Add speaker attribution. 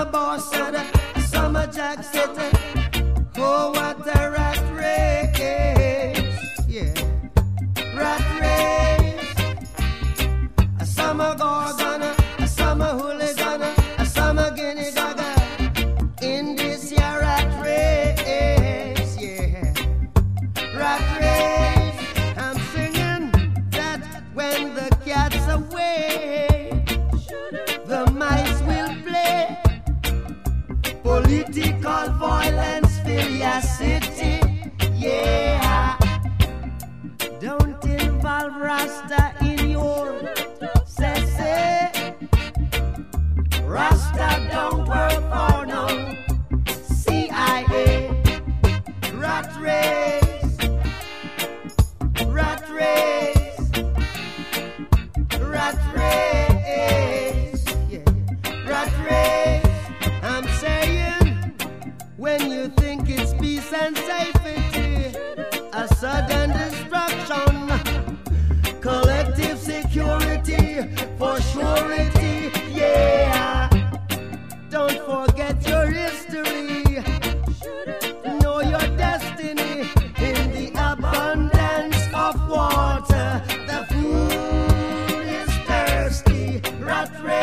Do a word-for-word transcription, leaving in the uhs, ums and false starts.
Speaker 1: summer boss said, a summer jack said, oh, what a rat race. Yeah, rat race. A summer gorgon, a summer hooligan, a summer guinea gaga. In this year rat race, yeah, rat race. I'm singing that when the cat's away, the mice will play. Political violence fill your city, yeah. Don't involve Rasta in your say, say. Rasta don't work for no C I A. Rat race, rat race, rat race, yeah, rat race. I'm saying, when you think it's peace and safety, a sudden destruction, collective security for surety, yeah. Don't forget your history, know your destiny. In the abundance of water, the food is thirsty. Rat race.